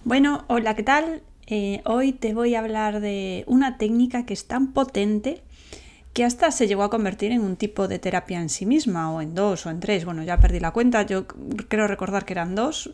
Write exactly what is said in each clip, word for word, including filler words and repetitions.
Bueno, hola, ¿qué tal? Eh, hoy te voy a hablar de una técnica que es tan potente que hasta se llegó a convertir en un tipo de terapia en sí misma, o en dos, o en tres. Bueno, ya perdí la cuenta, yo creo recordar que eran dos.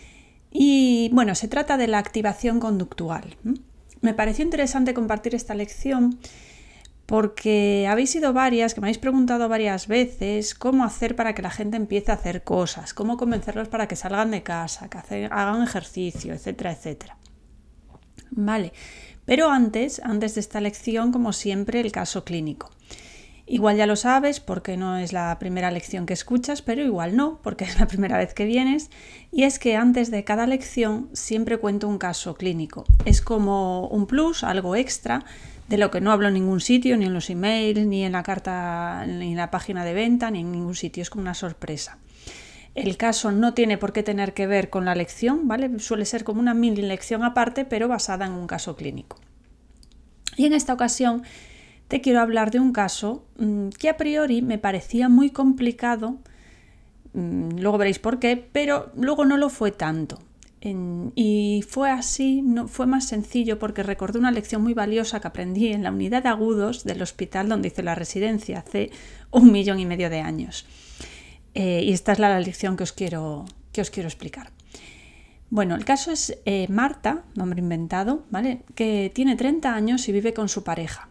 Y bueno, se trata de la activación conductual. Me pareció interesante compartir esta lección porque habéis sido varias que me habéis preguntado varias veces cómo hacer para que la gente empiece a hacer cosas, cómo convencerlos para que salgan de casa, que hacer, hagan ejercicio, etcétera, etcétera. Vale, pero antes, antes de esta lección, como siempre, el caso clínico. Igual ya lo sabes porque no es la primera lección que escuchas, pero igual no, porque es la primera vez que vienes. Y es que antes de cada lección siempre cuento un caso clínico. Es como un plus, algo extra, de lo que no hablo en ningún sitio, ni en los emails, ni en la carta, ni en la página de venta, ni en ningún sitio. Es como una sorpresa. El caso no tiene por qué tener que ver con la lección, ¿vale? Suele ser como una mini lección aparte, pero basada en un caso clínico. Y en esta ocasión te quiero hablar de un caso mmm, que a priori me parecía muy complicado, mmm, luego veréis por qué, pero luego no lo fue tanto. En, y fue así, no, fue más sencillo porque recordé una lección muy valiosa que aprendí en la unidad de agudos del hospital donde hice la residencia hace un millón y medio de años. Eh, y esta es la lección que os quiero, que os quiero explicar. Bueno, el caso es eh, Marta, nombre inventado, ¿vale? Que tiene treinta años y vive con su pareja.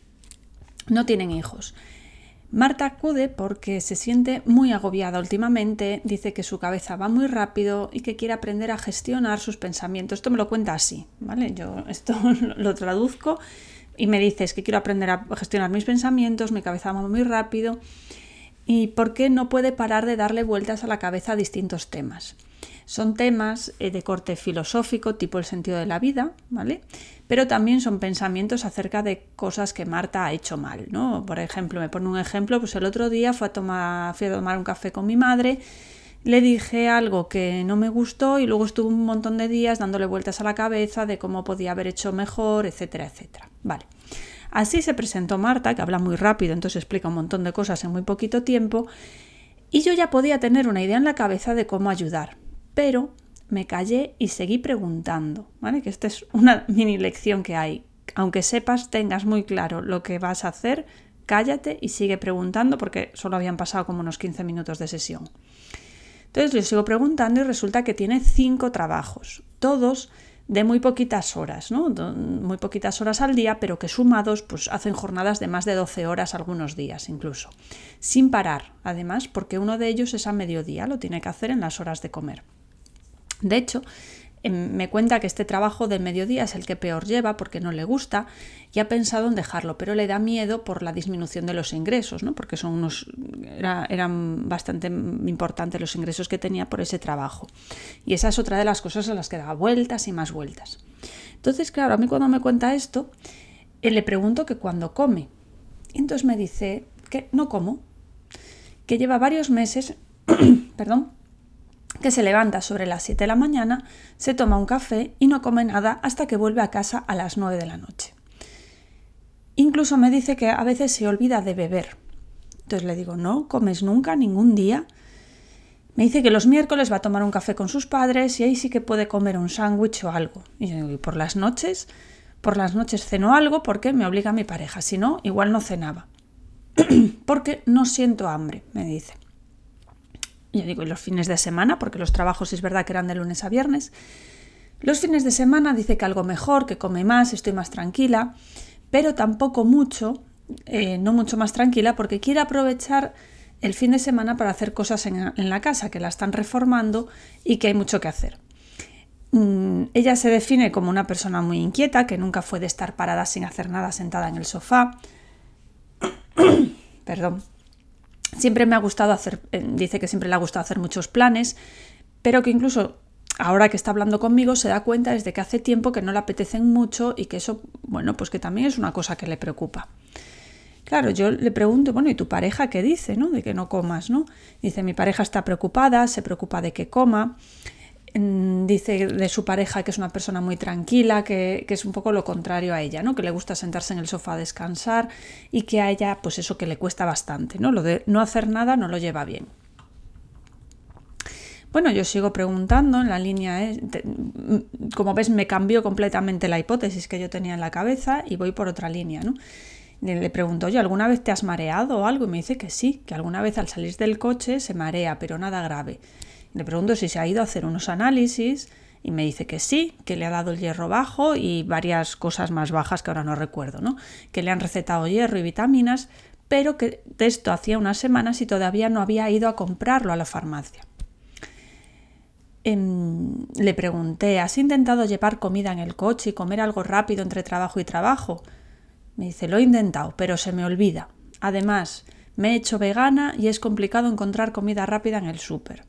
No tienen hijos. Marta acude porque se siente muy agobiada últimamente, dice que su cabeza va muy rápido y que quiere aprender a gestionar sus pensamientos. Esto me lo cuenta así, ¿vale? Yo esto lo traduzco y me dice es que quiero aprender a gestionar mis pensamientos, mi cabeza va muy rápido. ¿Y por qué no puede parar de darle vueltas a la cabeza a distintos temas? Son temas de corte filosófico, tipo el sentido de la vida, ¿vale? Pero también son pensamientos acerca de cosas que Marta ha hecho mal, ¿no? Por ejemplo, me pone un ejemplo, pues el otro día fue a tomar, fui a tomar un café con mi madre, le dije algo que no me gustó y luego estuve un montón de días dándole vueltas a la cabeza de cómo podía haber hecho mejor, etcétera, etcétera. Vale. Así se presentó Marta, que habla muy rápido, entonces explica un montón de cosas en muy poquito tiempo, y yo ya podía tener una idea en la cabeza de cómo ayudar, pero me callé y seguí preguntando, ¿vale? Que esta es una mini lección que hay. Aunque sepas, tengas muy claro lo que vas a hacer, cállate y sigue preguntando porque solo habían pasado como unos quince minutos de sesión. Entonces le sigo preguntando y resulta que tiene cinco trabajos, todos de muy poquitas horas, ¿no? Muy poquitas horas al día, pero que sumados pues hacen jornadas de más de doce horas algunos días incluso, sin parar, además, porque uno de ellos es a mediodía, lo tiene que hacer en las horas de comer. De hecho, me cuenta que este trabajo del mediodía es el que peor lleva porque no le gusta y ha pensado en dejarlo, pero le da miedo por la disminución de los ingresos, ¿no? Porque son unos, era, eran bastante importantes los ingresos que tenía por ese trabajo. Y esa es otra de las cosas a las que da vueltas y más vueltas. Entonces, claro, a mí cuando me cuenta esto, eh, le pregunto que cuándo come. Y entonces me dice que no como, que lleva varios meses, perdón, que se levanta sobre las siete de la mañana, se toma un café y no come nada hasta que vuelve a casa a las nueve de la noche. Incluso me dice que a veces se olvida de beber. Entonces le digo, ¿no comes nunca, ningún día? Me dice que los miércoles va a tomar un café con sus padres y ahí sí que puede comer un sándwich o algo. Y yo digo, ¿y por las noches? Por las noches ceno algo porque me obliga mi pareja, si no, igual no cenaba. Porque no siento hambre, me dice. Yo digo, y los fines de semana, porque los trabajos es verdad que eran de lunes a viernes. Los fines de semana dice que algo mejor, que come más, estoy más tranquila, pero tampoco mucho, eh, no mucho más tranquila, porque quiere aprovechar el fin de semana para hacer cosas en, en la casa, que la están reformando y que hay mucho que hacer. Mm, ella se define como una persona muy inquieta, que nunca fue de estar parada sin hacer nada sentada en el sofá. Perdón. Siempre me ha gustado hacer, dice que siempre le ha gustado hacer muchos planes, pero que incluso ahora que está hablando conmigo se da cuenta desde que hace tiempo que no le apetecen mucho y que eso, bueno, pues que también es una cosa que le preocupa. Claro, yo le pregunto, bueno, ¿y tu pareja qué dice, no? De que no comas, ¿no? Dice, mi pareja está preocupada, se preocupa de que coma. Dice de su pareja que es una persona muy tranquila, que, que es un poco lo contrario a ella, ¿no? Que le gusta sentarse en el sofá a descansar y que a ella, pues eso que le cuesta bastante, ¿no? Lo de no hacer nada no lo lleva bien. Bueno, yo sigo preguntando en la línea, ¿eh? Como ves, me cambió completamente la hipótesis que yo tenía en la cabeza y voy por otra línea, ¿no? Le pregunto, oye, ¿alguna vez te has mareado o algo? Y me dice que sí, que alguna vez al salir del coche se marea, pero nada grave. Le pregunto si se ha ido a hacer unos análisis y me dice que sí, que le ha dado el hierro bajo y varias cosas más bajas que ahora no recuerdo, ¿no? Que le han recetado hierro y vitaminas, pero que de esto hacía unas semanas y todavía no había ido a comprarlo a la farmacia. Eh, le pregunté, ¿has intentado llevar comida en el coche y comer algo rápido entre trabajo y trabajo? Me dice, lo he intentado, pero se me olvida. Además, me he hecho vegana y es complicado encontrar comida rápida en el súper.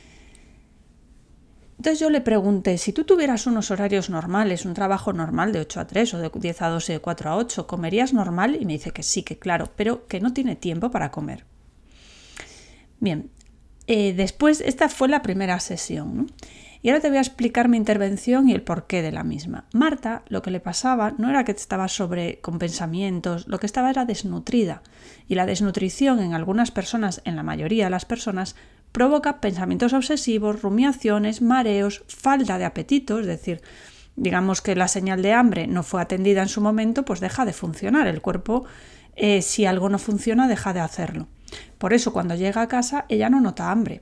Entonces yo le pregunté, si tú tuvieras unos horarios normales, un trabajo normal de ocho a tres o de diez a dos o de cuatro a ocho, ¿comerías normal? Y me dice que sí, que claro, pero que no tiene tiempo para comer. Bien, eh, después, esta fue la primera sesión, ¿no? Y ahora te voy a explicar mi intervención y el porqué de la misma. Marta, lo que le pasaba no era que estaba sobre con pensamientos, lo que estaba era desnutrida. Y la desnutrición en algunas personas, en la mayoría de las personas, provoca pensamientos obsesivos, rumiaciones, mareos, falta de apetito, es decir, digamos que la señal de hambre no fue atendida en su momento, pues deja de funcionar. El cuerpo, eh, si algo no funciona, deja de hacerlo. Por eso, cuando llega a casa, ella no nota hambre.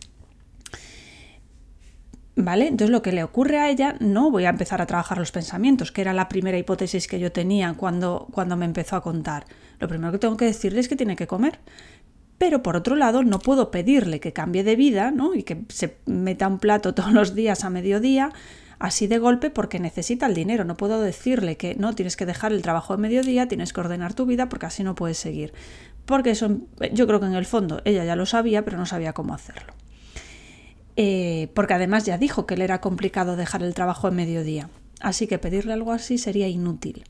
¿Vale? Entonces lo que le ocurre a ella, no voy a empezar a trabajar los pensamientos, que era la primera hipótesis que yo tenía cuando, cuando me empezó a contar. Lo primero que tengo que decirle es que tiene que comer. Pero por otro lado no puedo pedirle que cambie de vida, ¿no? Y que se meta un plato todos los días a mediodía, así de golpe, porque necesita el dinero. No puedo decirle que no, tienes que dejar el trabajo de mediodía, tienes que ordenar tu vida porque así no puedes seguir. Porque eso, yo creo que en el fondo ella ya lo sabía, pero no sabía cómo hacerlo. Eh, porque además ya dijo que le era complicado dejar el trabajo de mediodía. Así que pedirle algo así sería inútil.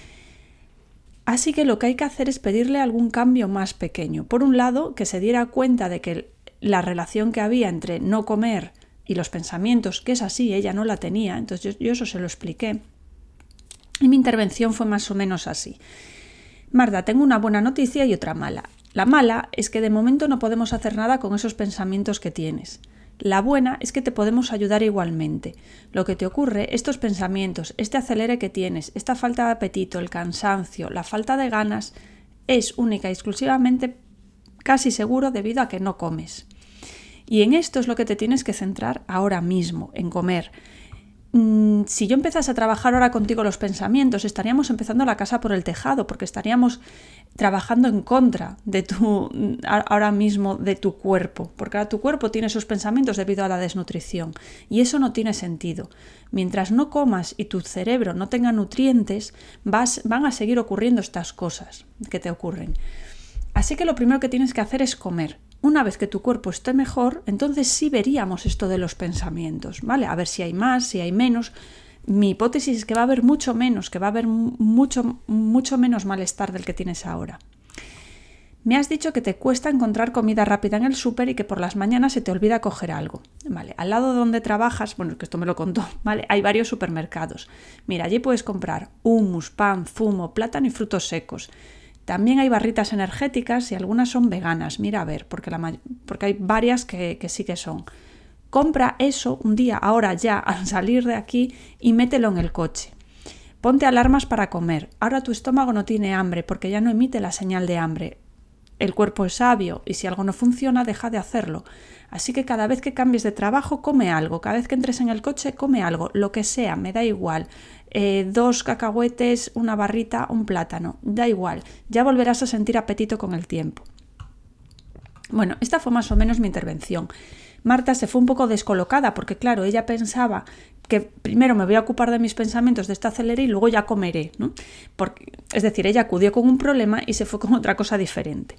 Así que lo que hay que hacer es pedirle algún cambio más pequeño. Por un lado, que se diera cuenta de que la relación que había entre no comer y los pensamientos, que es así, ella no la tenía, entonces yo, yo eso se lo expliqué. Y mi intervención fue más o menos así. Marta, tengo una buena noticia y otra mala. La mala es que de momento no podemos hacer nada con esos pensamientos que tienes. La buena es que te podemos ayudar igualmente. Lo que te ocurre, estos pensamientos, este acelere que tienes, esta falta de apetito, el cansancio, la falta de ganas, es única y exclusivamente, casi seguro, debido a que no comes. Y en esto es lo que te tienes que centrar ahora mismo, en comer. Si yo empezase a trabajar ahora contigo los pensamientos, estaríamos empezando la casa por el tejado, porque estaríamos trabajando en contra de tu, ahora mismo de tu cuerpo, porque ahora tu cuerpo tiene esos pensamientos debido a la desnutrición y eso no tiene sentido. Mientras no comas y tu cerebro no tenga nutrientes, vas, van a seguir ocurriendo estas cosas que te ocurren. Así que lo primero que tienes que hacer es comer. Una vez que tu cuerpo esté mejor, entonces sí veríamos esto de los pensamientos, ¿vale? A ver si hay más, si hay menos. Mi hipótesis es que va a haber mucho menos, que va a haber mucho, mucho menos malestar del que tienes ahora. Me has dicho que te cuesta encontrar comida rápida en el súper y que por las mañanas se te olvida coger algo. Vale, al lado donde trabajas, bueno, que esto me lo contó, ¿vale? Hay varios supermercados. Mira, allí puedes comprar hummus, pan, zumo, plátano y frutos secos. También hay barritas energéticas y algunas son veganas. Mira a ver, porque, la, porque hay varias que, que sí que son. Compra eso un día, ahora ya, al salir de aquí y mételo en el coche. Ponte alarmas para comer. Ahora tu estómago no tiene hambre porque ya no emite la señal de hambre. El cuerpo es sabio y si algo no funciona, deja de hacerlo. Así que cada vez que cambies de trabajo, come algo. Cada vez que entres en el coche, come algo. Lo que sea, me da igual. Eh, dos cacahuetes, una barrita, un plátano. Da igual. Ya volverás a sentir apetito con el tiempo. Bueno, esta fue más o menos mi intervención. Marta se fue un poco descolocada porque, claro, ella pensaba que primero me voy a ocupar de mis pensamientos de esta acelere y luego ya comeré, ¿no? Porque, es decir, ella acudió con un problema y se fue con otra cosa diferente.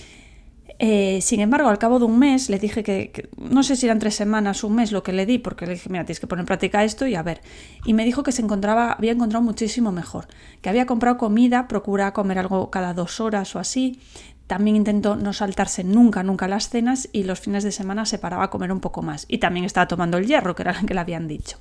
Eh, sin embargo, al cabo de un mes le dije que, que, no sé si eran tres semanas o un mes lo que le di, porque le dije, mira, tienes que poner en práctica esto y a ver. Y me dijo que se encontraba, había encontrado muchísimo mejor, que había comprado comida, procuraba comer algo cada dos horas o así. También intentó no saltarse nunca, nunca las cenas y los fines de semana se paraba a comer un poco más. Y también estaba tomando el hierro, que era lo que le habían dicho.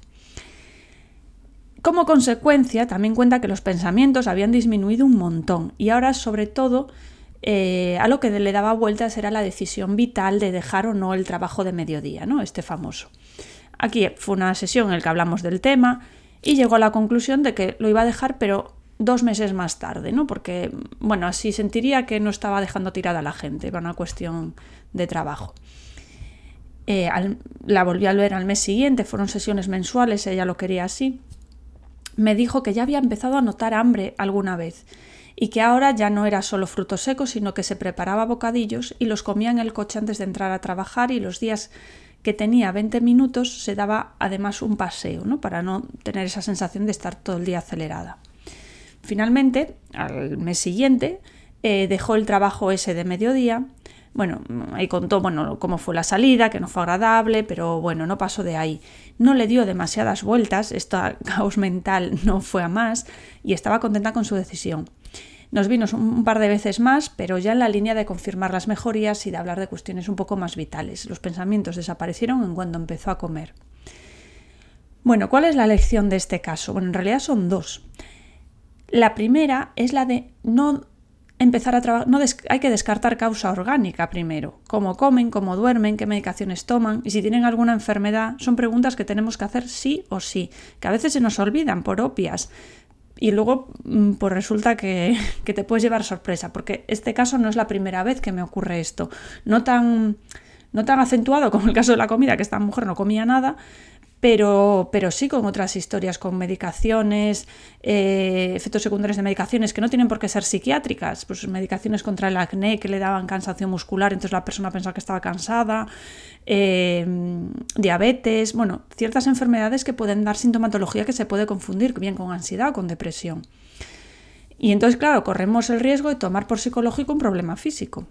Como consecuencia, también cuenta que los pensamientos habían disminuido un montón y ahora, sobre todo, eh, a lo que le daba vueltas era la decisión vital de dejar o no el trabajo de mediodía, ¿no? Este famoso. Aquí fue una sesión en la que hablamos del tema y llegó a la conclusión de que lo iba a dejar, pero dos meses más tarde, ¿no? Porque, bueno, así sentiría que no estaba dejando tirada a la gente, era una cuestión de trabajo. Eh, al, la volví a ver al mes siguiente, fueron sesiones mensuales, ella lo quería así. Me dijo que ya había empezado a notar hambre alguna vez y que ahora ya no era solo frutos secos, sino que se preparaba bocadillos y los comía en el coche antes de entrar a trabajar, y los días que tenía veinte minutos se daba además un paseo, ¿no? Para no tener esa sensación de estar todo el día acelerada. Finalmente, al mes siguiente, eh, dejó el trabajo ese de mediodía. Bueno, ahí contó bueno, cómo fue la salida, que no fue agradable, pero bueno, no pasó de ahí. No le dio demasiadas vueltas, esta caos mental no fue a más y estaba contenta con su decisión. Nos vimos un par de veces más, pero ya en la línea de confirmar las mejorías y de hablar de cuestiones un poco más vitales. Los pensamientos desaparecieron en cuanto empezó a comer. Bueno, ¿cuál es la lección de este caso? Bueno, en realidad son dos. La primera es la de no empezar a trabajar, no des- hay que descartar causa orgánica primero. Cómo comen, cómo duermen, qué medicaciones toman y si tienen alguna enfermedad. Son preguntas que tenemos que hacer sí o sí, que a veces se nos olvidan por obvias. Y luego pues resulta que, que te puedes llevar sorpresa, porque este caso no es la primera vez que me ocurre esto. No tan, no tan acentuado como el caso de la comida, que esta mujer no comía nada, pero, pero sí con otras historias, con medicaciones, eh, efectos secundarios de medicaciones que no tienen por qué ser psiquiátricas, pues medicaciones contra el acné que le daban cansancio muscular, entonces la persona pensaba que estaba cansada, eh, diabetes, bueno, ciertas enfermedades que pueden dar sintomatología que se puede confundir bien con ansiedad o con depresión. Y entonces, claro, corremos el riesgo de tomar por psicológico un problema físico.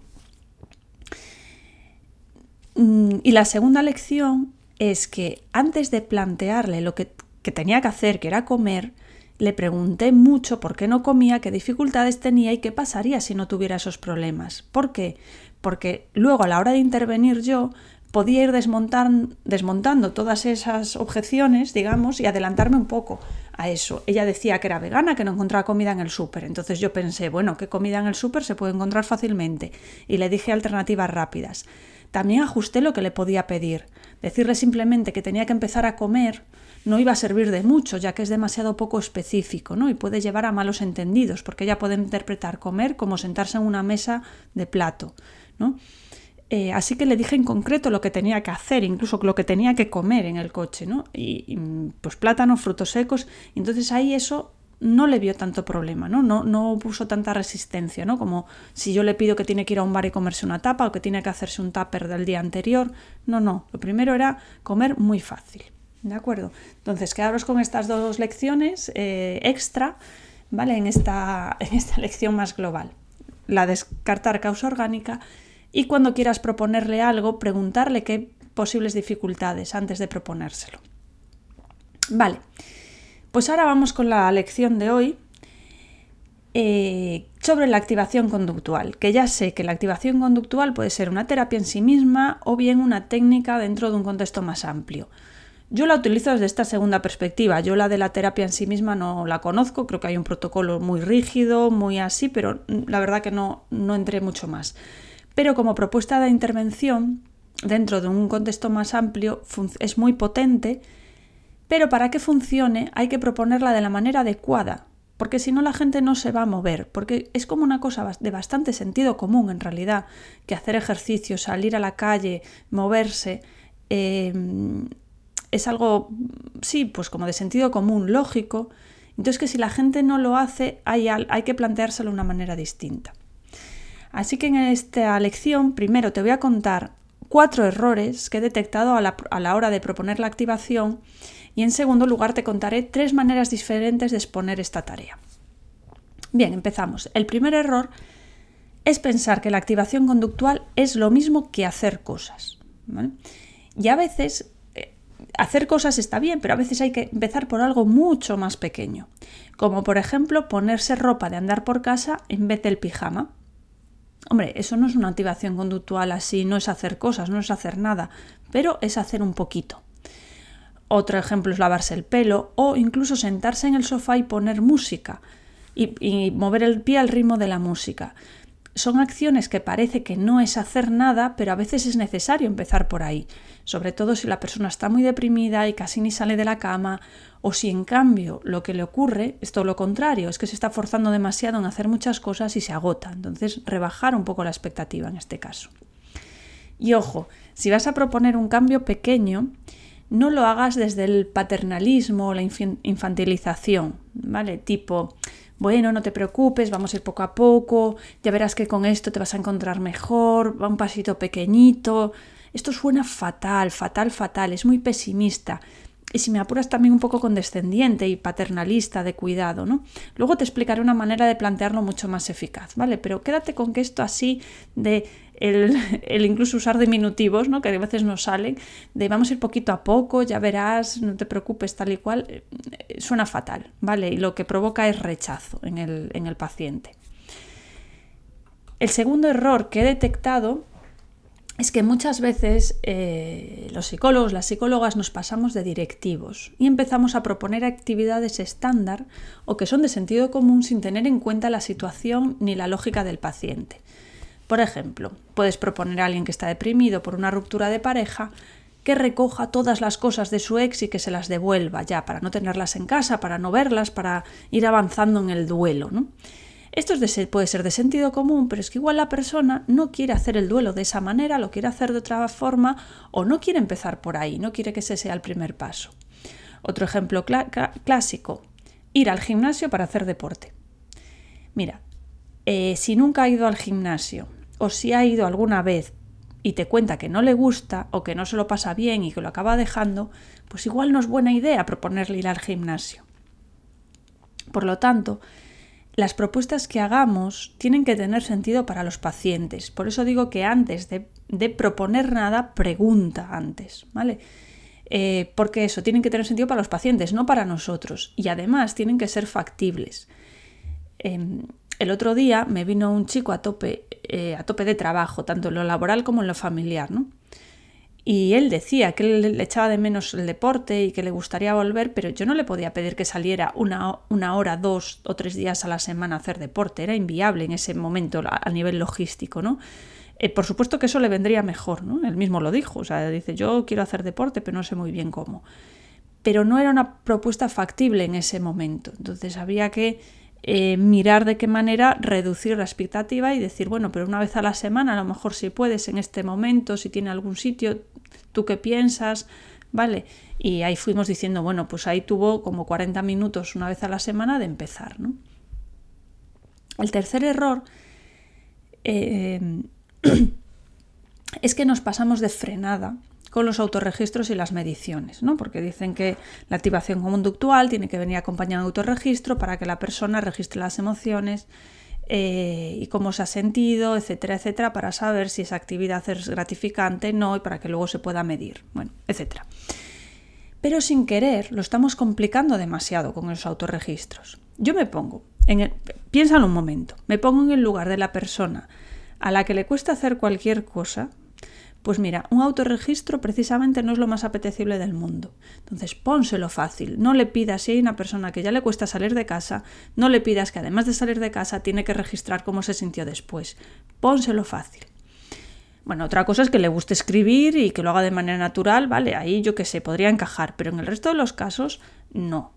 Y la segunda lección es que antes de plantearle lo que, que tenía que hacer, que era comer, le pregunté mucho por qué no comía, qué dificultades tenía y qué pasaría si no tuviera esos problemas. ¿Por qué? Porque luego a la hora de intervenir yo podía ir desmontar, desmontando todas esas objeciones, digamos, y adelantarme un poco a eso. Ella decía que era vegana, que no encontraba comida en el súper. Entonces yo pensé, bueno, ¿qué comida en el súper se puede encontrar fácilmente? Y le dije alternativas rápidas. También ajusté lo que le podía pedir. Decirle simplemente que tenía que empezar a comer no iba a servir de mucho, ya que es demasiado poco específico, ¿no? Y puede llevar a malos entendidos, porque ella puede interpretar comer como sentarse en una mesa de plato, ¿no? Eh, así que le dije en concreto lo que tenía que hacer, incluso lo que tenía que comer en el coche, ¿no? Y, y pues plátanos, frutos secos. Y entonces ahí eso no le vio tanto problema, ¿no? No, no puso tanta resistencia, ¿no? Como si yo le pido que tiene que ir a un bar y comerse una tapa o que tiene que hacerse un tupper del día anterior. No, no. Lo primero era comer muy fácil, ¿de acuerdo? Entonces, quedaros con estas dos lecciones eh, extra, ¿vale? En esta, en esta lección más global. La descartar causa orgánica y cuando quieras proponerle algo, preguntarle qué posibles dificultades antes de proponérselo. Vale. Pues ahora vamos con la lección de hoy eh, sobre la activación conductual, que ya sé que la activación conductual puede ser una terapia en sí misma o bien una técnica dentro de un contexto más amplio. Yo la utilizo desde esta segunda perspectiva. Yo la de la terapia en sí misma no la conozco, creo que hay un protocolo muy rígido, muy así, pero la verdad que no, no entré mucho más. Pero como propuesta de intervención dentro de un contexto más amplio es muy potente. Pero para que funcione hay que proponerla de la manera adecuada, porque si no la gente no se va a mover, porque es como una cosa de bastante sentido común en realidad, que hacer ejercicio, salir a la calle, moverse, eh, es algo, sí, pues como de sentido común, lógico. Entonces que si la gente no lo hace, hay, hay que planteárselo de una manera distinta. Así que en esta lección primero te voy a contar cuatro errores que he detectado a la, a la hora de proponer la activación. Y en segundo lugar te contaré tres maneras diferentes de exponer esta tarea. Bien, empezamos. El primer error es pensar que la activación conductual es lo mismo que hacer cosas, ¿vale? Y a veces eh, hacer cosas está bien, pero a veces hay que empezar por algo mucho más pequeño, como por ejemplo ponerse ropa de andar por casa en vez del pijama. Hombre, eso no es una activación conductual así, no es hacer cosas, no es hacer nada, pero es hacer un poquito. Otro ejemplo es lavarse el pelo o incluso sentarse en el sofá y poner música y, y mover el pie al ritmo de la música. son acciones que parece que no es hacer nada, pero a veces es necesario empezar por ahí, sobre todo si la persona está muy deprimida y casi ni sale de la cama, o si en cambio lo que le ocurre es todo lo contrario, es que se está forzando demasiado en hacer muchas cosas y se agota. Entonces, rebajar un poco la expectativa en este caso. Y ojo, si vas a proponer un cambio pequeño, no lo hagas desde el paternalismo o la infantilización, ¿vale? Tipo, bueno, no te preocupes, vamos a ir poco a poco, ya verás que con esto te vas a encontrar mejor, va un pasito pequeñito. Esto suena fatal, fatal, fatal, es muy pesimista. Y si me apuras también un poco condescendiente y paternalista de cuidado, ¿no? Luego te explicaré una manera de plantearlo mucho más eficaz, ¿vale? Pero quédate con que esto así de el, el incluso usar diminutivos, ¿no? Que a veces nos salen, de vamos a ir poquito a poco, ya verás, no te preocupes, tal y cual, eh, suena fatal, ¿vale? Y lo que provoca es rechazo en el, en el paciente. El segundo error que he detectado es que muchas veces eh, los psicólogos, las psicólogas nos pasamos de directivos y empezamos a proponer actividades estándar o que son de sentido común sin tener en cuenta la situación ni la lógica del paciente. Por ejemplo, puedes proponer a alguien que está deprimido por una ruptura de pareja que recoja todas las cosas de su ex y que se las devuelva ya, para no tenerlas en casa, para no verlas, para ir avanzando en el duelo, ¿no? Esto es de, puede ser de sentido común, pero es que igual la persona no quiere hacer el duelo de esa manera, lo quiere hacer de otra forma o no quiere empezar por ahí, no quiere que ese sea el primer paso. Otro ejemplo cl- clásico, ir al gimnasio para hacer deporte. Mira, eh, si nunca ha ido al gimnasio o si ha ido alguna vez y te cuenta que no le gusta o que no se lo pasa bien y que lo acaba dejando, pues igual no es buena idea proponerle ir al gimnasio. Por lo tanto, las propuestas que hagamos tienen que tener sentido para los pacientes. Por eso digo que antes de, de proponer nada, pregunta antes, ¿vale? Eh, porque eso, tienen que tener sentido para los pacientes, no para nosotros. Y además tienen que ser factibles. Eh, el otro día me vino un chico a tope, eh, a tope de trabajo, tanto en lo laboral como en lo familiar, ¿no? Y él decía que él le echaba de menos el deporte y que le gustaría volver, pero yo no le podía pedir que saliera una, una hora, dos o tres días a la semana a hacer deporte. Era inviable en ese momento a nivel logístico, ¿no? Eh, por supuesto que eso le vendría mejor, ¿no? Él mismo lo dijo, o sea, dice, yo quiero hacer deporte, pero no sé muy bien cómo. Pero no era una propuesta factible en ese momento. Entonces había que eh, mirar de qué manera reducir la expectativa y decir, bueno, pero una vez a la semana, a lo mejor si puedes en este momento, si tiene algún sitio, ¿tú qué piensas? ¿Vale? Y ahí fuimos diciendo, bueno, pues ahí tuvo como cuarenta minutos una vez a la semana de empezar, ¿no? El tercer error eh, es que nos pasamos de frenada con los autorregistros y las mediciones, ¿no? Porque dicen que la activación conductual tiene que venir acompañada de autorregistro para que la persona registre las emociones eh, y cómo se ha sentido, etcétera, etcétera, para saber si esa actividad es gratificante o no y para que luego se pueda medir, bueno, etcétera. Pero sin querer lo estamos complicando demasiado con los autorregistros. Yo me pongo, en el, piénsalo un momento, me pongo en el lugar de la persona a la que le cuesta hacer cualquier cosa. Pues mira, un autorregistro precisamente no es lo más apetecible del mundo. Entonces, pónselo fácil. No le pidas, si hay una persona que ya le cuesta salir de casa, no le pidas que además de salir de casa tiene que registrar cómo se sintió después. Pónselo fácil. Bueno, otra cosa es que le guste escribir y que lo haga de manera natural, vale, ahí yo qué sé, podría encajar, pero en el resto de los casos, no.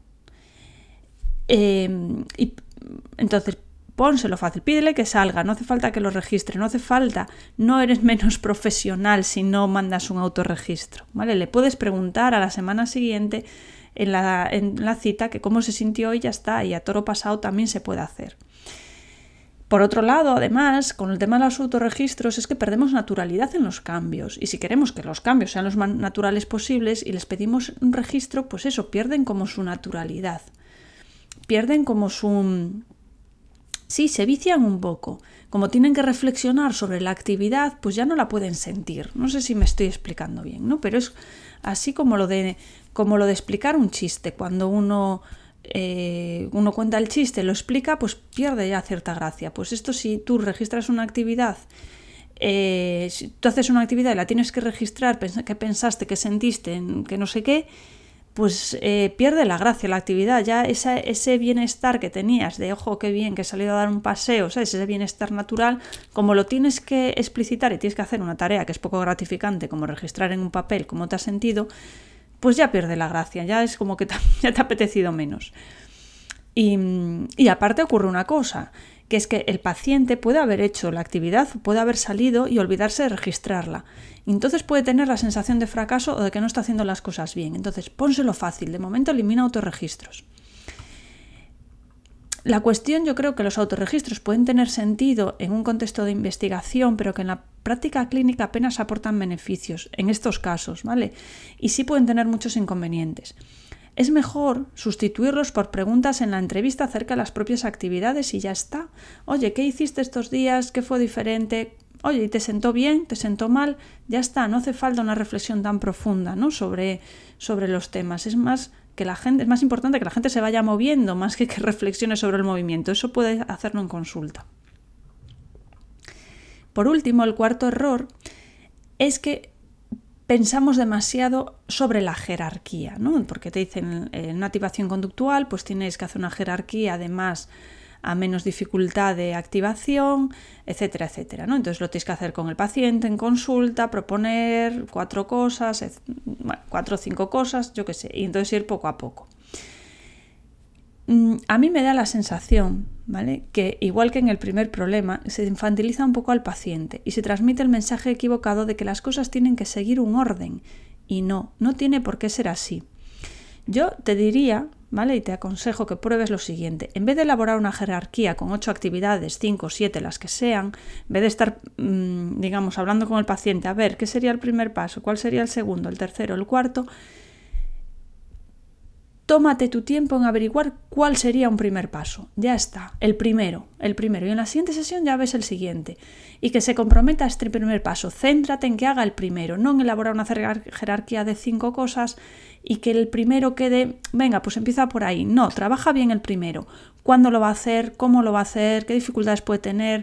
Eh, y entonces, pónselo fácil, pídele que salga, no hace falta que lo registre, no hace falta, no eres menos profesional si no mandas un autorregistro, ¿vale? Le puedes preguntar a la semana siguiente en la, en la cita que cómo se sintió y ya está, y a toro pasado también se puede hacer. Por otro lado, además, con el tema de los autorregistros es que perdemos naturalidad en los cambios, y si queremos que los cambios sean los más naturales posibles y les pedimos un registro, pues eso, pierden como su naturalidad, pierden como su... Sí, se vician un poco. Como tienen que reflexionar sobre la actividad, pues ya no la pueden sentir. No sé si me estoy explicando bien, ¿no? Pero es así como lo de, como lo de explicar un chiste. Cuando uno, eh, uno cuenta el chiste, lo explica, pues pierde ya cierta gracia. Pues esto, si tú registras una actividad, eh, si tú haces una actividad y la tienes que registrar, qué pensaste, qué sentiste, que no sé qué, pues eh, pierde la gracia la actividad. Ya esa, ese bienestar que tenías de, ojo, qué bien, que he salido a dar un paseo, ¿sabes? Ese bienestar natural, como lo tienes que explicitar y tienes que hacer una tarea que es poco gratificante, como registrar en un papel cómo te has sentido, pues ya pierde la gracia, ya es como que te, ya te ha apetecido menos. Y, y aparte ocurre una cosa, que es que el paciente puede haber hecho la actividad, puede haber salido y olvidarse de registrarla. Y entonces puede tener la sensación de fracaso o de que no está haciendo las cosas bien. Entonces, pónselo fácil. De momento elimina autorregistros. La cuestión, yo creo que los autorregistros pueden tener sentido en un contexto de investigación, pero que en la práctica clínica apenas aportan beneficios en estos casos, ¿vale? Y sí pueden tener muchos inconvenientes. Es mejor sustituirlos por preguntas en la entrevista acerca de las propias actividades y ya está. Oye, ¿qué hiciste estos días? ¿Qué fue diferente? Oye, ¿te sentó bien? ¿Te sentó mal? Ya está, no hace falta una reflexión tan profunda, ¿no? sobre, sobre los temas. Es más, que la gente, es más importante que la gente se vaya moviendo más que que reflexione sobre el movimiento. Eso puede hacerlo en consulta. Por último, el cuarto error es que pensamos demasiado sobre la jerarquía, ¿no? Porque te dicen en una activación conductual, pues tienes que hacer una jerarquía además a menos dificultad de activación, etcétera, etcétera, ¿no? Entonces lo tienes que hacer con el paciente en consulta, proponer cuatro cosas, bueno, cuatro o cinco cosas, yo qué sé, y entonces ir poco a poco. A mí me da la sensación, ¿vale?, que igual que en el primer problema, se infantiliza un poco al paciente y se transmite el mensaje equivocado de que las cosas tienen que seguir un orden. Y no, no tiene por qué ser así. Yo te diría, ¿vale?, y te aconsejo que pruebes lo siguiente. En vez de elaborar una jerarquía con ocho actividades, cinco, siete, las que sean, en vez de estar, mmm, digamos, hablando con el paciente, a ver, ¿qué sería el primer paso? ¿Cuál sería el segundo, el tercero, el cuarto? Tómate tu tiempo en averiguar cuál sería un primer paso. Ya está, el primero, el primero. Y en la siguiente sesión ya ves el siguiente. Y que se comprometa a este primer paso. Céntrate en que haga el primero, no en elaborar una jerarquía de cinco cosas y que el primero quede, venga, pues empieza por ahí. No, trabaja bien el primero. ¿Cuándo lo va a hacer? ¿Cómo lo va a hacer? ¿Qué dificultades puede tener?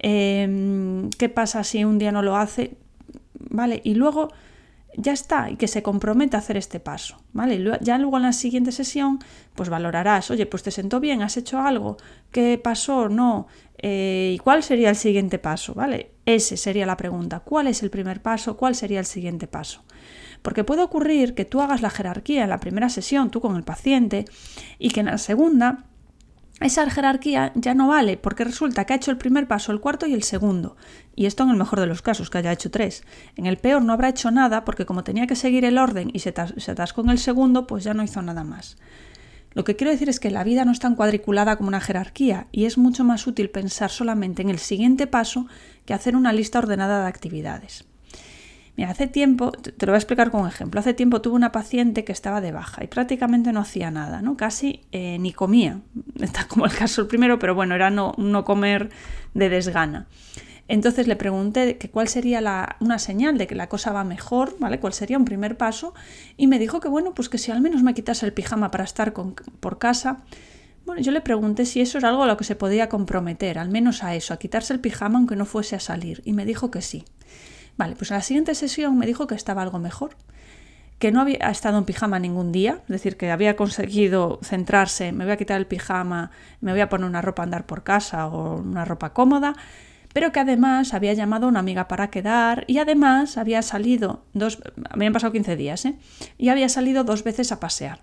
Eh, ¿Qué pasa si un día no lo hace? ¿Vale? Y luego ya está, y que se comprometa a hacer este paso, ¿vale? Y ya luego en la siguiente sesión, pues valorarás, oye, pues te sentó bien, has hecho algo, ¿qué pasó? No, eh, ¿y cuál sería el siguiente paso? ¿Vale? Esa sería la pregunta, ¿cuál es el primer paso? ¿Cuál sería el siguiente paso? Porque puede ocurrir que tú hagas la jerarquía en la primera sesión, tú con el paciente, y que en la segunda esa jerarquía ya no vale, porque resulta que ha hecho el primer paso, el cuarto y el segundo. Y esto en el mejor de los casos, que haya hecho tres. En el peor no habrá hecho nada, porque como tenía que seguir el orden y se, se atascó en el segundo, pues ya no hizo nada más. Lo que quiero decir es que la vida no es tan cuadriculada como una jerarquía, y es mucho más útil pensar solamente en el siguiente paso que hacer una lista ordenada de actividades. Mira, hace tiempo, te lo voy a explicar con un ejemplo, hace tiempo tuve una paciente que estaba de baja y prácticamente no hacía nada, ¿no? Casi eh, ni comía, está como el caso el primero, pero bueno, era no, no comer de desgana. Entonces le pregunté que cuál sería la, una señal de que la cosa va mejor, ¿vale? Cuál sería un primer paso, y me dijo que bueno, pues que si al menos me quitase el pijama para estar con, por casa. Bueno, yo le pregunté si eso era algo a lo que se podía comprometer, al menos a eso, a quitarse el pijama aunque no fuese a salir, y me dijo que sí. Vale, pues en la siguiente sesión me dijo que estaba algo mejor, que no había estado en pijama ningún día, es decir, que había conseguido centrarse, me voy a quitar el pijama, me voy a poner una ropa a andar por casa o una ropa cómoda, pero que además había llamado a una amiga para quedar y además había salido, dos, habían pasado quince días, ¿eh? y había salido dos veces a pasear.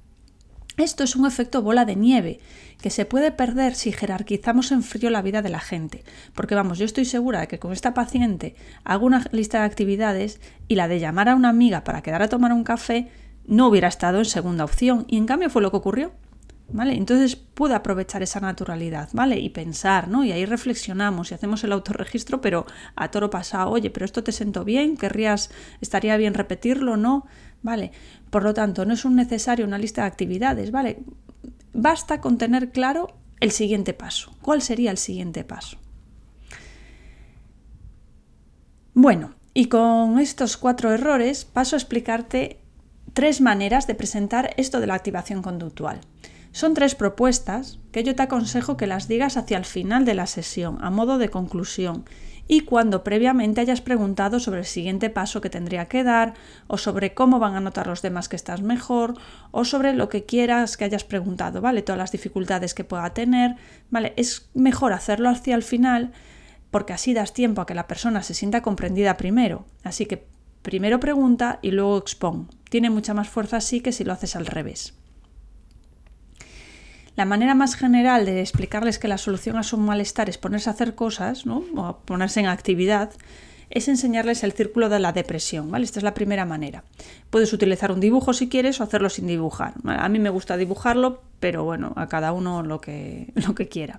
Esto es un efecto bola de nieve que se puede perder si jerarquizamos en frío la vida de la gente. Porque vamos, yo estoy segura de que con esta paciente hago una lista de actividades y la de llamar a una amiga para quedar a tomar un café no hubiera estado en segunda opción. Y en cambio fue lo que ocurrió, ¿vale? Entonces pude aprovechar esa naturalidad, ¿vale? Y pensar, ¿no? Y ahí reflexionamos y hacemos el autorregistro, pero a toro pasado, oye, pero esto te sentó bien, querrías, estaría bien repetirlo, ¿no? ¿Vale? Por lo tanto, no es un necesario una lista de actividades, ¿vale? Basta con tener claro el siguiente paso. ¿Cuál sería el siguiente paso? Bueno, y con estos cuatro errores paso a explicarte tres maneras de presentar esto de la activación conductual. Son tres propuestas que yo te aconsejo que las digas hacia el final de la sesión, a modo de conclusión, y cuando previamente hayas preguntado sobre el siguiente paso que tendría que dar, o sobre cómo van a notar los demás que estás mejor, o sobre lo que quieras que hayas preguntado, ¿vale? Todas las dificultades que pueda tener, ¿vale? Es mejor hacerlo hacia el final, porque así das tiempo a que la persona se sienta comprendida primero. Así que primero pregunta y luego expón. Tiene mucha más fuerza así que si lo haces al revés. La manera más general de explicarles que la solución a su malestar es ponerse a hacer cosas, ¿no? O ponerse en actividad, es enseñarles el círculo de la depresión, ¿vale? Esta es la primera manera. Puedes utilizar un dibujo si quieres o hacerlo sin dibujar. A mí me gusta dibujarlo, pero bueno, a cada uno lo que, lo que quiera.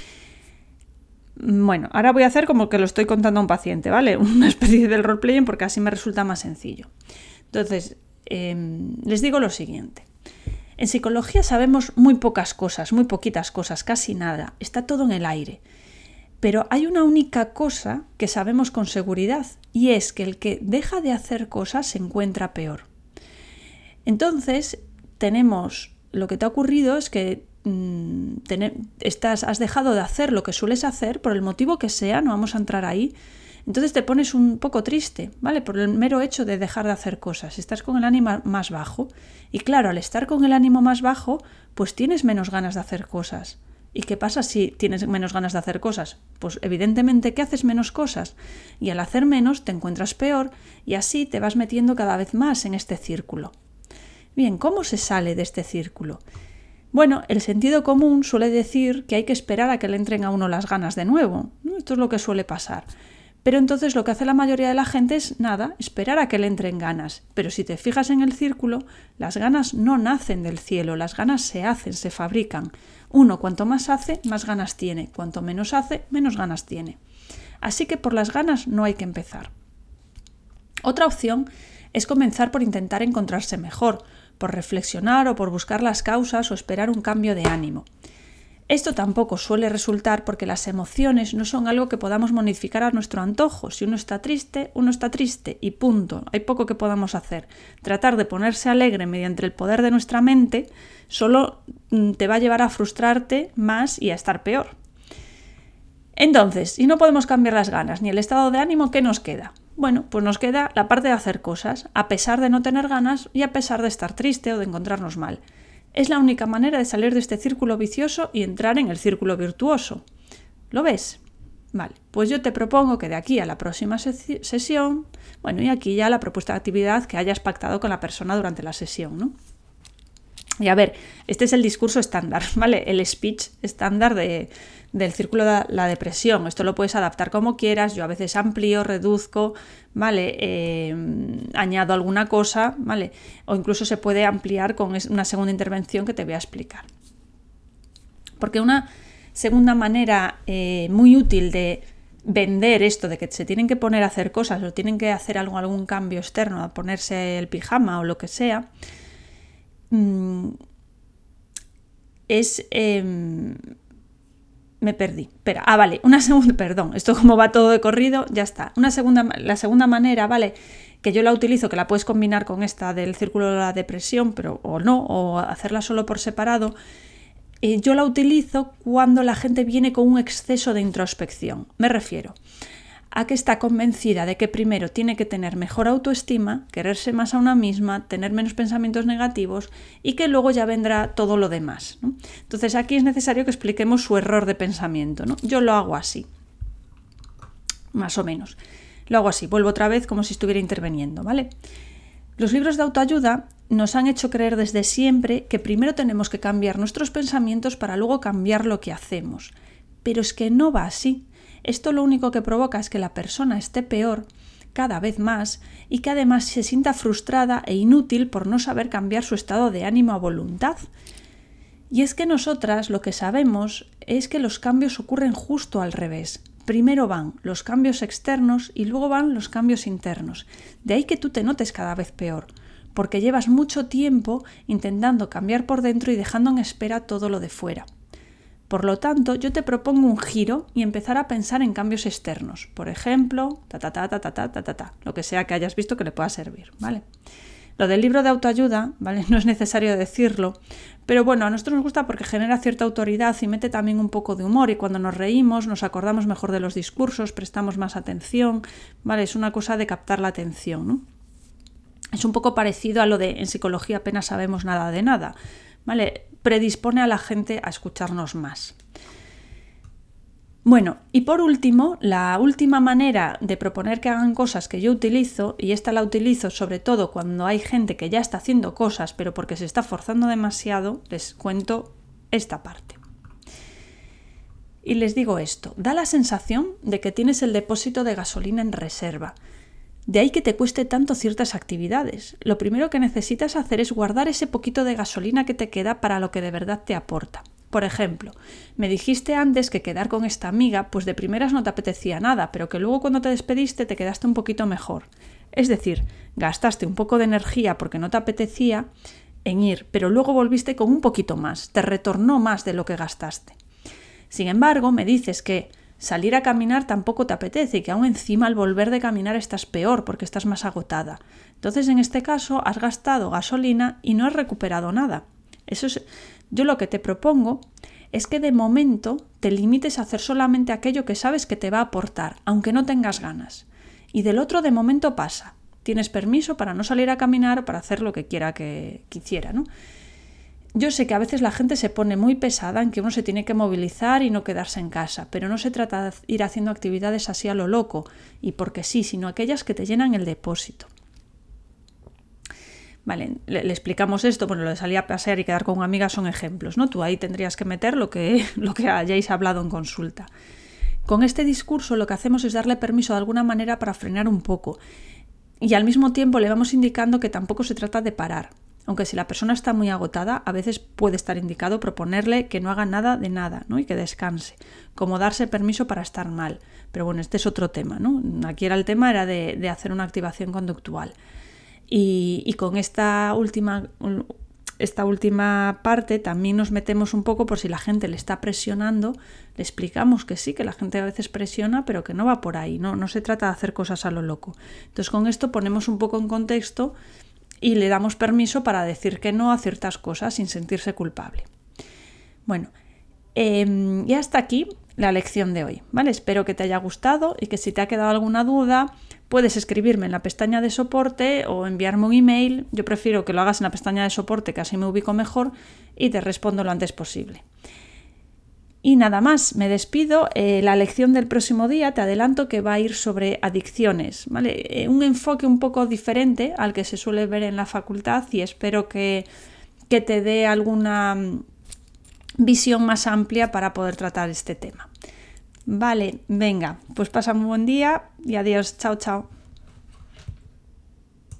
Bueno, ahora voy a hacer como que lo estoy contando a un paciente, ¿vale? Una especie del roleplaying porque así me resulta más sencillo. Entonces, eh, les digo lo siguiente. En psicología sabemos muy pocas cosas, muy poquitas cosas, casi nada. Está todo en el aire. Pero hay una única cosa que sabemos con seguridad y es que el que deja de hacer cosas se encuentra peor. Entonces, tenemos, lo que te ha ocurrido es que mmm, ten, estás, has dejado de hacer lo que sueles hacer por el motivo que sea, no vamos a entrar ahí. Entonces te pones un poco triste, ¿vale? Por el mero hecho de dejar de hacer cosas. Estás con el ánimo más bajo. Y claro, al estar con el ánimo más bajo, pues tienes menos ganas de hacer cosas. ¿Y qué pasa si tienes menos ganas de hacer cosas? Pues evidentemente que haces menos cosas. Y al hacer menos te encuentras peor y así te vas metiendo cada vez más en este círculo. Bien, ¿cómo se sale de este círculo? Bueno, el sentido común suele decir que hay que esperar a que le entren a uno las ganas de nuevo, ¿no? Esto es lo que suele pasar. Pero entonces lo que hace la mayoría de la gente es nada, esperar a que le entren ganas. Pero si te fijas en el círculo, las ganas no nacen del cielo, las ganas se hacen, se fabrican. Uno cuanto más hace, más ganas tiene. Cuanto menos hace, menos ganas tiene. Así que por las ganas no hay que empezar. Otra opción es comenzar por intentar encontrarse mejor, por reflexionar o por buscar las causas o esperar un cambio de ánimo. Esto tampoco suele resultar porque las emociones no son algo que podamos modificar a nuestro antojo. Si uno está triste, uno está triste y punto. Hay poco que podamos hacer. Tratar de ponerse alegre mediante el poder de nuestra mente solo te va a llevar a frustrarte más y a estar peor. Entonces, si no podemos cambiar las ganas ni el estado de ánimo, ¿qué nos queda? Bueno, pues nos queda la parte de hacer cosas, a pesar de no tener ganas y a pesar de estar triste o de encontrarnos mal. Es la única manera de salir de este círculo vicioso y entrar en el círculo virtuoso. ¿Lo ves? Vale, pues yo te propongo que de aquí a la próxima se- sesión, bueno, y aquí ya la propuesta de actividad que hayas pactado con la persona durante la sesión, ¿no? Y a ver, este es el discurso estándar, ¿vale? El speech estándar de, del círculo de la depresión. Esto lo puedes adaptar como quieras. Yo a veces amplío, reduzco, ¿vale? Eh, añado alguna cosa, ¿vale? O incluso se puede ampliar con una segunda intervención que te voy a explicar. Porque una segunda manera eh, muy útil de vender esto de que se tienen que poner a hacer cosas o tienen que hacer algo, algún cambio externo, a ponerse el pijama o lo que sea, es... Eh, me perdí. Espera, ah, vale, una segunda, perdón, esto como va todo de corrido, ya está. Una segunda, la segunda manera, ¿vale? Que yo la utilizo, que la puedes combinar con esta del círculo de la depresión, pero o no, o hacerla solo por separado. Eh, yo la utilizo cuando la gente viene con un exceso de introspección. Me refiero a que está convencida de que primero tiene que tener mejor autoestima, quererse más a una misma, tener menos pensamientos negativos y que luego ya vendrá todo lo demás, ¿no? Entonces aquí es necesario que expliquemos su error de pensamiento, ¿no? Yo lo hago así, más o menos. Lo hago así, vuelvo otra vez como si estuviera interviniendo, ¿vale? Los libros de autoayuda nos han hecho creer desde siempre que primero tenemos que cambiar nuestros pensamientos para luego cambiar lo que hacemos. Pero es que no va así. Esto lo único que provoca es que la persona esté peor cada vez más y que además se sienta frustrada e inútil por no saber cambiar su estado de ánimo a voluntad. Y es que nosotras lo que sabemos es que los cambios ocurren justo al revés. Primero van los cambios externos y luego van los cambios internos. De ahí que tú te notes cada vez peor, porque llevas mucho tiempo intentando cambiar por dentro y dejando en espera todo lo de fuera. Por lo tanto, yo te propongo un giro y empezar a pensar en cambios externos. Por ejemplo, ta ta ta ta ta ta ta ta, lo que sea que hayas visto que le pueda servir, ¿vale? Lo del libro de autoayuda, ¿vale? No es necesario decirlo, pero bueno, a nosotros nos gusta porque genera cierta autoridad y mete también un poco de humor, y cuando nos reímos nos acordamos mejor de los discursos, prestamos más atención, ¿vale? Es una cosa de captar la atención, ¿no? Es un poco parecido a lo de en psicología apenas sabemos nada de nada, ¿vale? Predispone a la gente a escucharnos más. Bueno, y por último, la última manera de proponer que hagan cosas que yo utilizo, y esta la utilizo sobre todo cuando hay gente que ya está haciendo cosas, pero porque se está forzando demasiado, les cuento esta parte. Y les digo esto, da la sensación de que tienes el depósito de gasolina en reserva. De ahí que te cueste tanto ciertas actividades. Lo primero que necesitas hacer es guardar ese poquito de gasolina que te queda para lo que de verdad te aporta. Por ejemplo, me dijiste antes que quedar con esta amiga, pues de primeras no te apetecía nada, pero que luego cuando te despediste te quedaste un poquito mejor. Es decir, gastaste un poco de energía porque no te apetecía en ir, pero luego volviste con un poquito más, te retornó más de lo que gastaste. Sin embargo, me dices que salir a caminar tampoco te apetece y que aún encima al volver de caminar estás peor porque estás más agotada. Entonces, en este caso, has gastado gasolina y no has recuperado nada. Eso es, yo lo que te propongo es que de momento te limites a hacer solamente aquello que sabes que te va a aportar, aunque no tengas ganas. Y del otro de momento pasa. Tienes permiso para no salir a caminar o para hacer lo que quiera que quisiera, ¿no? Yo sé que a veces la gente se pone muy pesada en que uno se tiene que movilizar y no quedarse en casa, pero no se trata de ir haciendo actividades así a lo loco y porque sí, sino aquellas que te llenan el depósito. Vale, le, le explicamos esto, bueno, lo de salir a pasear y quedar con una amiga son ejemplos, ¿no? Tú ahí tendrías que meter lo que, lo que hayáis hablado en consulta. Con este discurso lo que hacemos es darle permiso de alguna manera para frenar un poco y al mismo tiempo le vamos indicando que tampoco se trata de parar. Aunque si la persona está muy agotada, a veces puede estar indicado proponerle que no haga nada de nada, ¿no? Y que descanse, como darse permiso para estar mal. Pero bueno, este es otro tema, ¿no? Aquí era el tema era de, de hacer una activación conductual. Y, y con esta última, esta última parte también nos metemos un poco por si la gente le está presionando, le explicamos que sí, que la gente a veces presiona, pero que no va por ahí, ¿no? No se trata de hacer cosas a lo loco. Entonces con esto ponemos un poco en contexto y le damos permiso para decir que no a ciertas cosas sin sentirse culpable. Bueno, eh, y hasta aquí la lección de hoy, ¿vale? Espero que te haya gustado y que si te ha quedado alguna duda puedes escribirme en la pestaña de soporte o enviarme un email. Yo prefiero que lo hagas en la pestaña de soporte, que así me ubico mejor y te respondo lo antes posible. Y nada más, me despido. Eh, la lección del próximo día te adelanto que va a ir sobre adicciones, ¿vale? Eh, un enfoque un poco diferente al que se suele ver en la facultad y espero que, que te dé alguna visión más amplia para poder tratar este tema. Vale, venga, pues pasa un buen día y adiós, chao, chao.